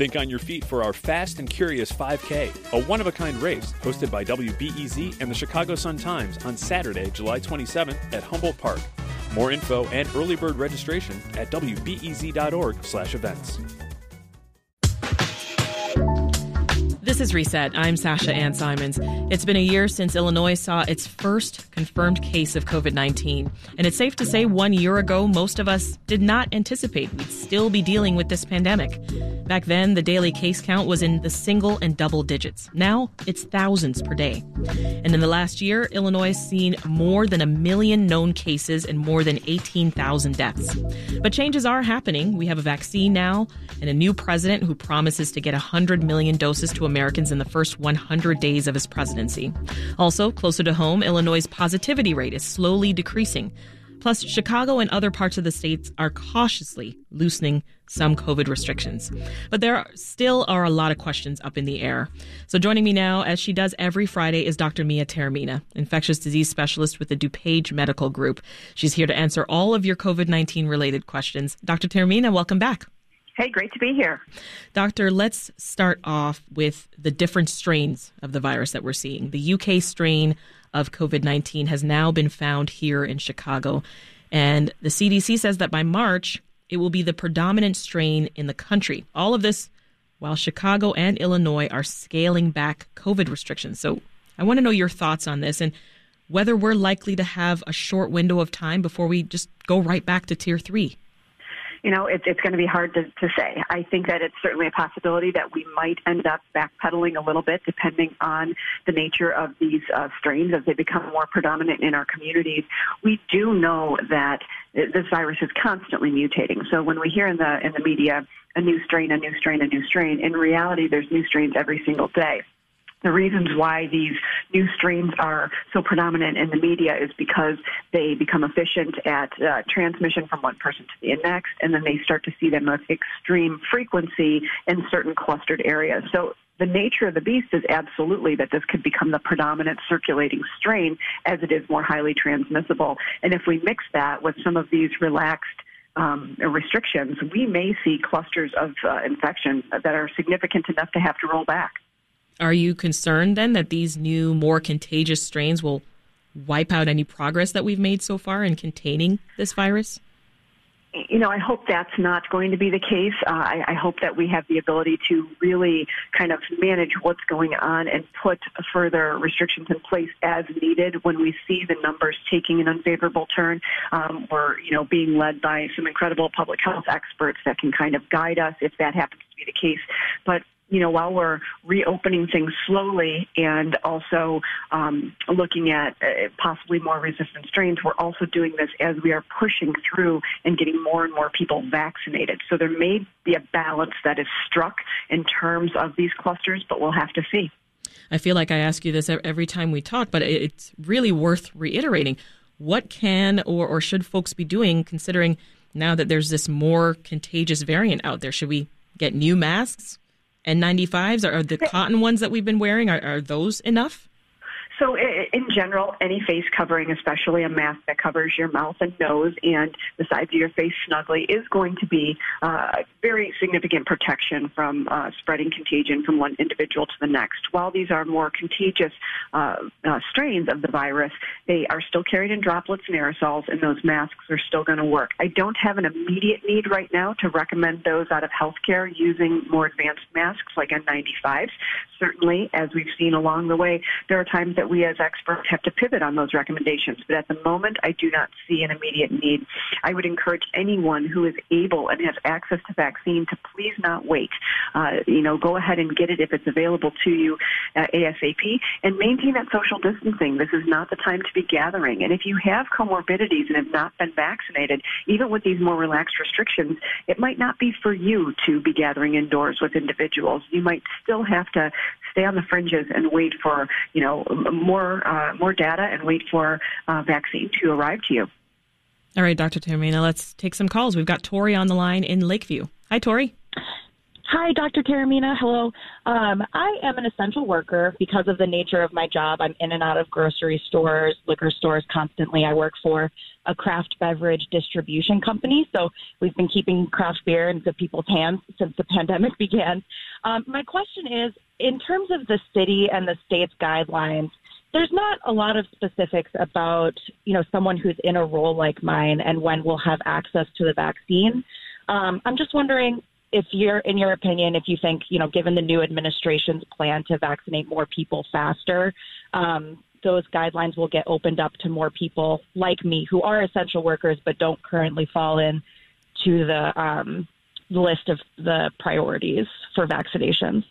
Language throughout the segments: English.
Think on your feet for our Fast and Curious 5K, a one-of-a-kind race hosted by WBEZ and the Chicago Sun-Times on Saturday, July 27th at Humboldt Park. More info and early bird registration at wbez.org/events. This is Reset. I'm Sasha Ann Simons. It's been a year since Illinois saw its first confirmed case of COVID-19. And it's safe to say 1 year ago, most of us did not anticipate we'd still be dealing with this pandemic. Back then, the daily case count was in the single and double digits. Now, it's thousands per day. And in the last year, Illinois has seen more than 1 million known cases and more than 18,000 deaths. But changes are happening. We have a vaccine now and a new president who promises to get 100 million doses to Americans in the first 100 days of his presidency. Also, closer to home, Illinois' positivity rate is slowly decreasing. Plus, Chicago and other parts of the states are cautiously loosening some COVID restrictions. But there still are a lot of questions up in the air. So joining me now, as she does every Friday, is Dr. Mia Taormina, infectious disease specialist with the DuPage Medical Group. She's here to answer all of your COVID-19 related questions. Dr. Taormina, welcome back. Hey, great to be here. Doctor, let's start off with the different strains of the virus that we're seeing. The UK strain of COVID-19 has now been found here in Chicago, and the CDC says that by March, it will be the predominant strain in the country. All of this while Chicago and Illinois are scaling back COVID restrictions. So I want to know your thoughts on this and whether we're likely to have a short window of time before we just go right back to Tier 3. You know, it's going to be hard to say. I think that it's certainly a possibility that we might end up backpedaling a little bit depending on the nature of these strains as they become more predominant in our communities. We do know that this virus is constantly mutating. So when we hear in the media a new strain, a new strain, a new strain, in reality there's new strains every single day. The reasons why these new strains are so predominant in the media is because they become efficient at transmission from one person to the next, and then they start to see them with extreme frequency in certain clustered areas. So the nature of the beast is absolutely that this could become the predominant circulating strain as it is more highly transmissible. And if we mix that with some of these relaxed restrictions, we may see clusters of infection that are significant enough to have to roll back. Are you concerned then that these new, more contagious strains will wipe out any progress that we've made so far in containing this virus? You know, I hope that's not going to be the case. I hope that we have the ability to really kind of manage what's going on and put further restrictions in place as needed when we see the numbers taking an unfavorable turn. We're, being led by some incredible public health experts that can kind of guide us if that happens to be the case. But while we're reopening things slowly and also looking at possibly more resistant strains, we're also doing this as we are pushing through and getting more and more people vaccinated. So there may be a balance that is struck in terms of these clusters, but we'll have to see. I feel like I ask you this every time we talk, but it's really worth reiterating. What can or should folks be doing considering now that there's this more contagious variant out there? Should we get new masks? N95s, are the cotton ones that we've been wearing, are those enough? So in general, any face covering, especially a mask that covers your mouth and nose and the sides of your face snugly, is going to be very significant protection from spreading contagion from one individual to the next. While these are more contagious strains of the virus, they are still carried in droplets and aerosols, and those masks are still going to work. I don't have an immediate need right now to recommend those out of healthcare using more advanced masks like N95s. Certainly, as we've seen along the way, there are times that we as experts have to pivot on those recommendations. But at the moment, I do not see an immediate need. I would encourage anyone who is able and has access to vaccine to please not wait. Go ahead and get it if it's available to you ASAP, and maintain that social distancing. This is not the time to be gathering. And if you have comorbidities and have not been vaccinated, even with these more relaxed restrictions, it might not be for you to be gathering indoors with individuals. You might still have to stay on the fringes and wait for, more data and wait for vaccine to arrive to you. All right, Dr. Taormina, let's take some calls. We've got Tori on the line in Lakeview. Hi, Tori. Hi, Dr. Taormina. Hello. I am an essential worker because of the nature of my job. I'm in and out of grocery stores, liquor stores constantly. I work for a craft beverage distribution company, so we've been keeping craft beer in good people's hands since the pandemic began. My question is, in terms of the city and the state's guidelines, there's not a lot of specifics about, someone who's in a role like mine and when we'll have access to the vaccine. I'm just wondering, if you're, in your opinion, if you think, given the new administration's plan to vaccinate more people faster, those guidelines will get opened up to more people like me who are essential workers but don't currently fall in to the list of the priorities for vaccinations.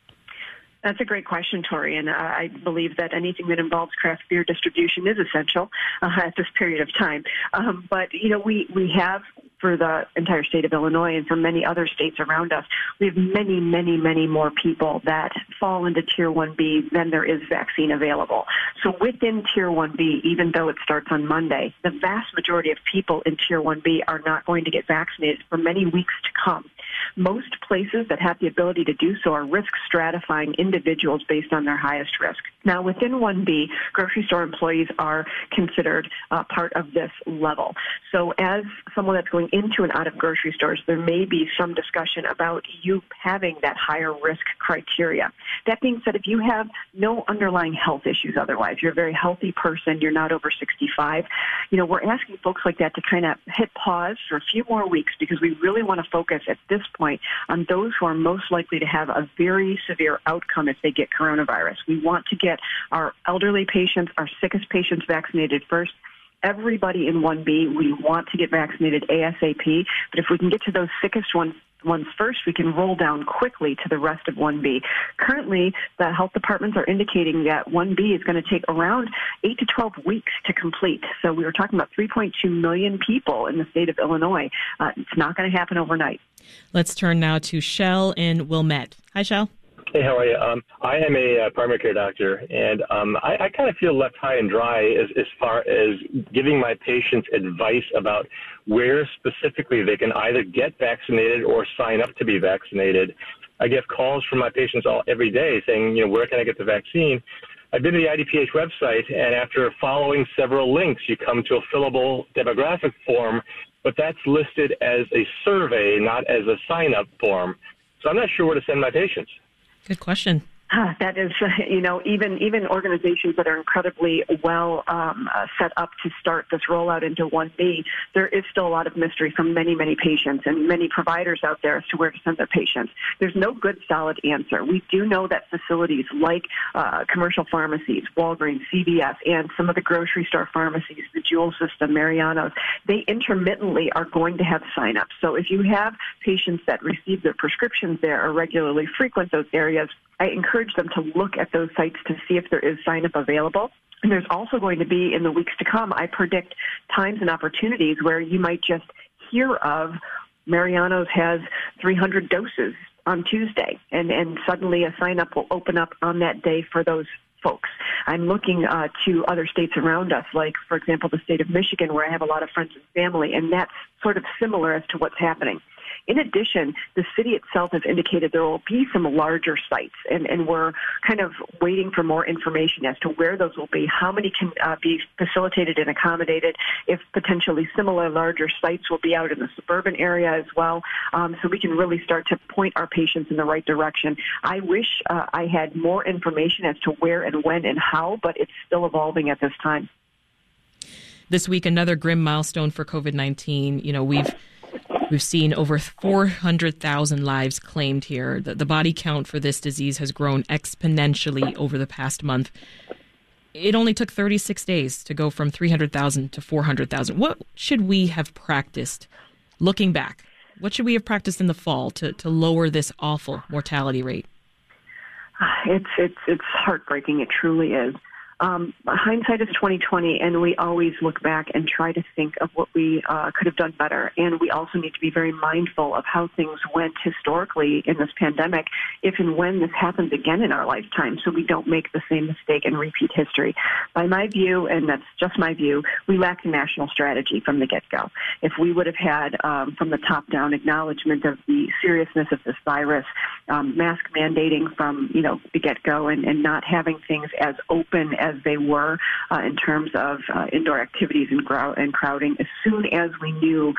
That's a great question, Tori, and I believe that anything that involves craft beer distribution is essential at this period of time. But, we have, for the entire state of Illinois and for many other states around us, we have many, many, many more people that fall into Tier 1B than there is vaccine available. So within Tier 1B, even though it starts on Monday, the vast majority of people in Tier 1B are not going to get vaccinated for many weeks to come. Most places that have the ability to do so are risk stratifying individuals based on their highest risk. Now, within 1B, grocery store employees are considered part of this level. So as someone that's going into and out of grocery stores, there may be some discussion about you having that higher risk criteria. That being said, if you have no underlying health issues otherwise, you're a very healthy person, you're not over 65, we're asking folks like that to kind of hit pause for a few more weeks because we really want to focus at this point on those who are most likely to have a very severe outcome if they get coronavirus. We want to get our elderly patients, our sickest patients vaccinated first. Everybody in 1B, we want to get vaccinated ASAP, but if we can get to those sickest ones first, we can roll down quickly to the rest of 1B. Currently, the health departments are indicating that 1B is going to take around 8 to 12 weeks to complete. So we were talking about 3.2 million people in the state of Illinois. It's not going to happen overnight. Let's turn now to Shell in Wilmette. Hi, Shell. Hey, how are you? I am a primary care doctor, and I kind of feel left high and dry as far as giving my patients advice about where specifically they can either get vaccinated or sign up to be vaccinated. I get calls from my patients every day saying, where can I get the vaccine? I've been to the IDPH website, and after following several links, you come to a fillable demographic form, but that's listed as a survey, not as a sign-up form. So I'm not sure where to send my patients. Good question. That is, even organizations that are incredibly well set up to start this rollout into 1B, there is still a lot of mystery from many, many patients and many providers out there as to where to send their patients. There's no good, solid answer. We do know that facilities like commercial pharmacies, Walgreens, CVS, and some of the grocery store pharmacies, the Jewel System, Mariano's, they intermittently are going to have sign-ups. So if you have patients that receive their prescriptions there or regularly frequent those areas, I encourage them to look at those sites to see if there is sign-up available. And there's also going to be, in the weeks to come, I predict times and opportunities where you might just hear of Mariano's has 300 doses on Tuesday, and suddenly a sign-up will open up on that day for those folks. I'm looking to other states around us, like, for example, the state of Michigan, where I have a lot of friends and family, and that's sort of similar as to what's happening. In addition, the city itself has indicated there will be some larger sites, and we're kind of waiting for more information as to where those will be, how many can be facilitated and accommodated, if potentially similar larger sites will be out in the suburban area as well, so we can really start to point our patients in the right direction. I wish I had more information as to where and when and how, but it's still evolving at this time. This week, another grim milestone for COVID-19. We've seen over 400,000 lives claimed here. The body count for this disease has grown exponentially over the past month. It only took 36 days to go from 300,000 to 400,000. What should we have practiced, looking back? What should we have practiced in the fall to lower this awful mortality rate? It's heartbreaking. It truly is. hindsight is 20/20, and we always look back and try to think of what we could have done better. And we also need to be very mindful of how things went historically in this pandemic, if and when this happens again in our lifetime, so we don't make the same mistake and repeat history. By my view, and that's just my view, we lacked a national strategy from the get-go. If we would have had, from the top down, acknowledgement of the seriousness of this virus, mask mandating from the get-go, and not having things as open as they were in terms of indoor activities and crowding, as soon as we knew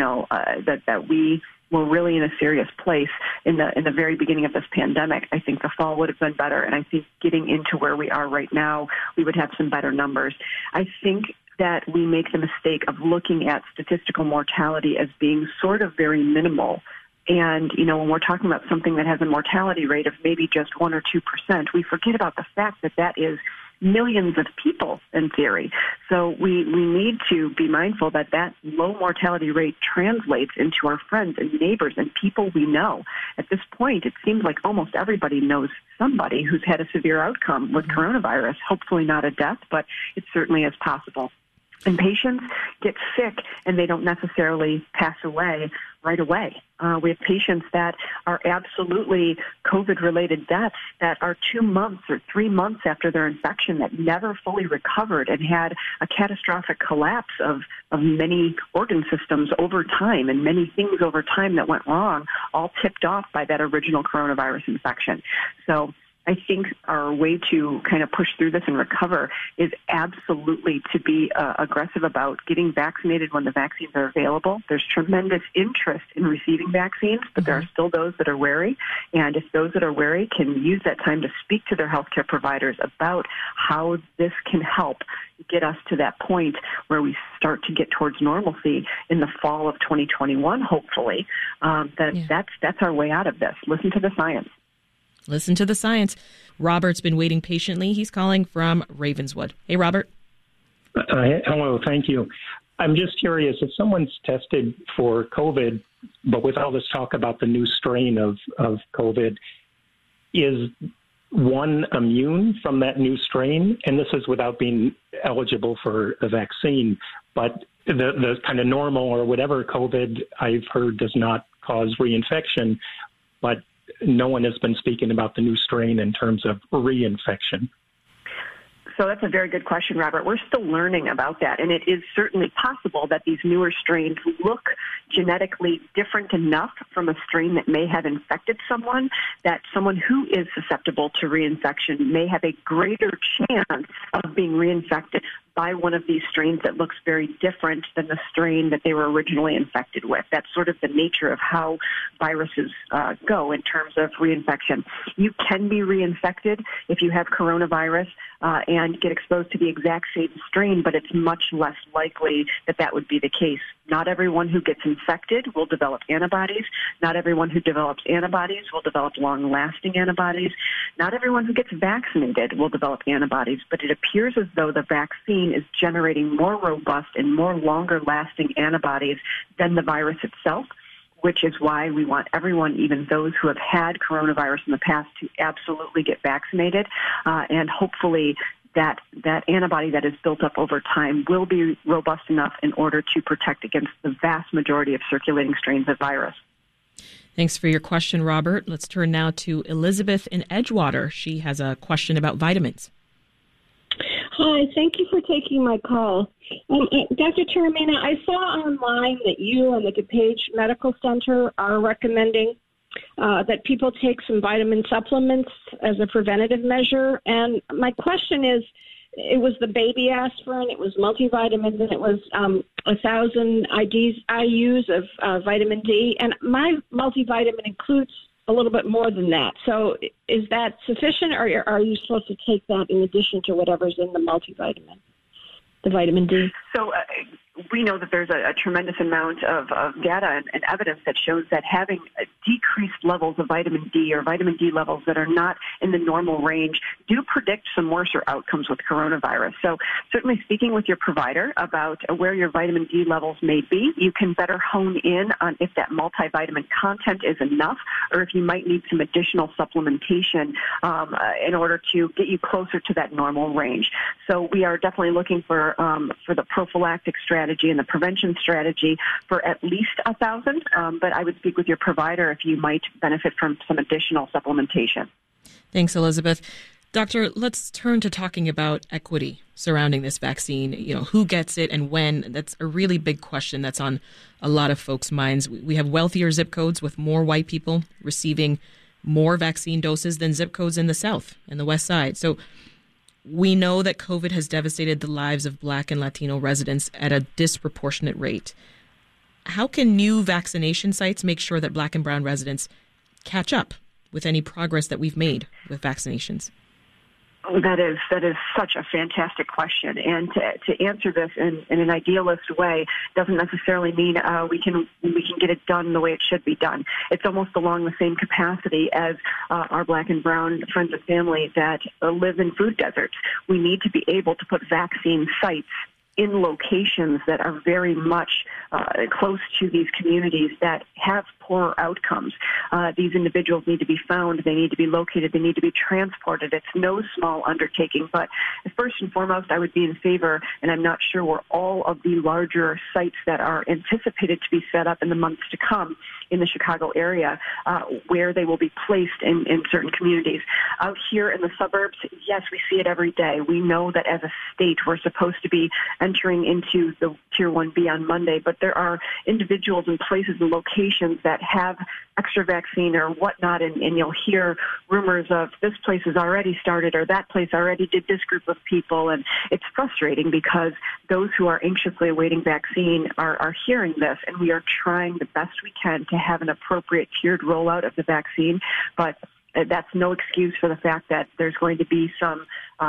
that we were really in a serious place in the very beginning of this pandemic, I think the fall would have been better. And I think getting into where we are right now, we would have some better numbers. I think that we make the mistake of looking at statistical mortality as being sort of very minimal. And, when we're talking about something that has a mortality rate of maybe just 1 or 2%, we forget about the fact that that is millions of people in theory. So we need to be mindful that low mortality rate translates into our friends and neighbors and people we know. At this point, it seems like almost everybody knows somebody who's had a severe outcome with coronavirus. Hopefully not a death, but it certainly is possible. And patients get sick and they don't necessarily pass away right away. We have patients that are absolutely COVID-related deaths that are 2 months or 3 months after their infection that never fully recovered and had a catastrophic collapse of many organ systems over time and many things over time that went wrong, all tipped off by that original coronavirus infection. So I think our way to kind of push through this and recover is absolutely to be aggressive about getting vaccinated when the vaccines are available. There's tremendous interest in receiving vaccines, but there are still those that are wary. And if those that are wary can use that time to speak to their healthcare providers about how this can help get us to that point where we start to get towards normalcy in the fall of 2021, hopefully, that's our way out of this. Listen to the science. Listen to the science. Robert's been waiting patiently. He's calling from Ravenswood. Hey, Robert. Hello, thank you. I'm just curious, if someone's tested for COVID, but with all this talk about the new strain of COVID, is one immune from that new strain? And this is without being eligible for a vaccine, but the kind of normal or whatever COVID I've heard does not cause reinfection, but no one has been speaking about the new strain in terms of reinfection. So that's a very good question, Robert. We're still learning about that, and it is certainly possible that these newer strains look genetically different enough from a strain that may have infected someone that someone who is susceptible to reinfection may have a greater chance of being reinfected by one of these strains that looks very different than the strain that they were originally infected with. That's sort of the nature of how viruses go in terms of reinfection. You can be reinfected if you have coronavirus and get exposed to the exact same strain, but it's much less likely that that would be the case. Not everyone who gets infected will develop antibodies. Not everyone who develops antibodies will develop long-lasting antibodies. Not everyone who gets vaccinated will develop antibodies, but it appears as though the vaccine is generating more robust and more longer-lasting antibodies than the virus itself, which is why we want everyone, even those who have had coronavirus in the past, to absolutely get vaccinated, and hopefully that antibody that is built up over time will be robust enough in order to protect against the vast majority of circulating strains of virus. Thanks for your question, Robert. Let's turn now to Elizabeth in Edgewater. She has a question about vitamins. Hi, thank you for taking my call. Dr. Taormina, I saw online that you and the DuPage Medical Center are recommending that people take some vitamin supplements as a preventative measure. And my question is, it was the baby aspirin, it was multivitamins, and it was 1,000 IUs of vitamin D. And my multivitamin includes a little bit more than that. So is that sufficient, or are you supposed to take that in addition to whatever's in the multivitamin, the vitamin D? So we know that there's a tremendous amount of data and evidence that shows that having decreased levels of vitamin D or vitamin D levels that are not in the normal range do predict some worse outcomes with coronavirus. So certainly speaking with your provider about where your vitamin D levels may be, you can better hone in on if that multivitamin content is enough or if you might need some additional supplementation in order to get you closer to that normal range. So we are definitely looking for the prophylactic strategy and the prevention strategy for at least 1,000, but I would speak with your provider if you might benefit from some additional supplementation. Thanks, Elizabeth. Doctor, let's turn to talking about equity surrounding this vaccine. You know, who gets it and when? That's a really big question that's on a lot of folks' minds. We have wealthier zip codes with more white people receiving more vaccine doses than zip codes in the South and the West Side. So we know that COVID has devastated the lives of Black and Latino residents at a disproportionate rate. How can new vaccination sites make sure that Black and brown residents catch up with any progress that we've made with vaccinations? That is such a fantastic question, and to answer this in an idealist way doesn't necessarily mean we can get it done the way it should be done. It's almost along the same capacity as our Black and brown friends and family that live in food deserts. We need to be able to put vaccine sites in locations that are very much close to these communities that have poorer outcomes. These individuals need to be found, they need to be located, they need to be transported. It's no small undertaking, but first and foremost, I would be in favor, and I'm not sure where all of the larger sites that are anticipated to be set up in the months to come in the Chicago area, where they will be placed in certain communities. Out here in the suburbs, yes, we see it every day. We know that as a state, we're supposed to be entering into the Tier 1B on Monday, but there are individuals and places and locations that have extra vaccine or whatnot, and you'll hear rumors of this place has already started or that place already did this group of people, and it's frustrating because those who are anxiously awaiting vaccine are hearing this, and we are trying the best we can to have an appropriate tiered rollout of the vaccine, but that's no excuse for the fact that there's going to be some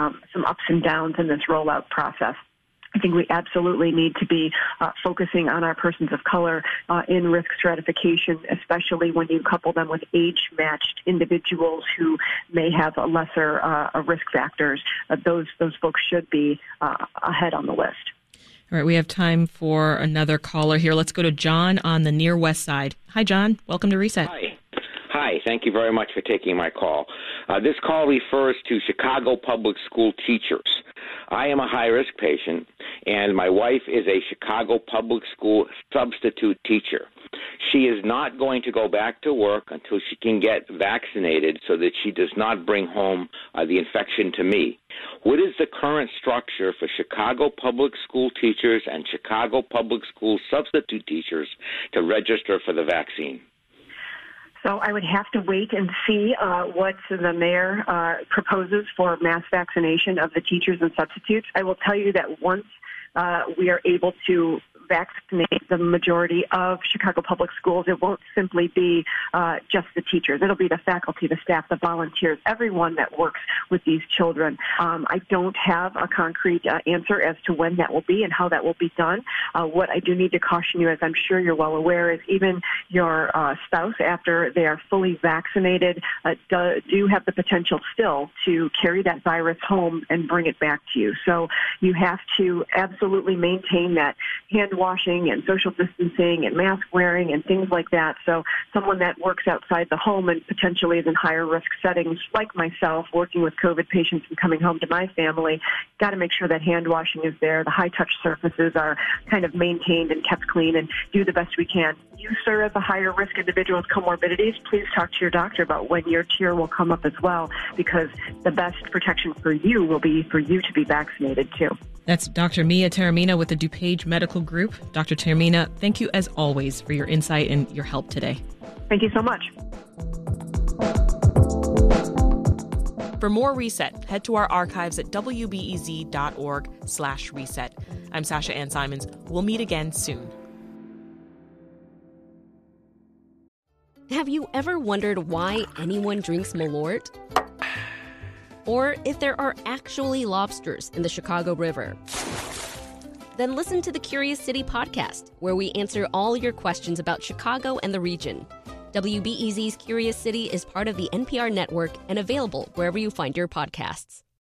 ups and downs in this rollout process. I think we absolutely need to be focusing on our persons of color in risk stratification, especially when you couple them with age-matched individuals who may have a lesser risk factors. Those folks should be ahead on the list. All right, we have time for another caller here. Let's go to John on the near west side. Hi, John. Welcome to Reset. Hi. Thank you very much for taking my call. This call refers to Chicago public school teachers. I am a high-risk patient, and my wife is a Chicago public school substitute teacher. She is not going to go back to work until she can get vaccinated so that she does not bring home the infection to me. What is the current structure for Chicago public school teachers and Chicago public school substitute teachers to register for the vaccine? So I would have to wait and see what the mayor proposes for mass vaccination of the teachers and substitutes. I will tell you that once we are able to vaccinate the majority of Chicago public schools, it won't simply be just the teachers. It'll be the faculty, the staff, the volunteers, everyone that works with these children. I don't have a concrete answer as to when that will be and how that will be done. What I do need to caution you, as I'm sure you're well aware, is even your spouse, after they are fully vaccinated, do have the potential still to carry that virus home and bring it back to you. So you have to absolutely maintain that hand washing and social distancing and mask wearing and things like that. So someone that works outside the home and potentially is in higher risk settings, like myself, working with COVID patients and coming home to my family, got to make sure that hand washing is there. The high touch surfaces are kind of maintained and kept clean, and do the best we can. You, sir, as a higher risk individual with comorbidities, please talk to your doctor about when your tier will come up as well, because the best protection for you will be for you to be vaccinated too. That's Dr. Mia Taormina with the DuPage Medical Group. Dr. Taormina, thank you as always for your insight and your help today. Thank you so much. For more Reset, head to our archives at wbez.org/reset. I'm Sasha Ann Simons. We'll meet again soon. Have you ever wondered why anyone drinks Malort? Or if there are actually lobsters in the Chicago River? Then listen to the Curious City podcast, where we answer all your questions about Chicago and the region. WBEZ's Curious City is part of the NPR network and available wherever you find your podcasts.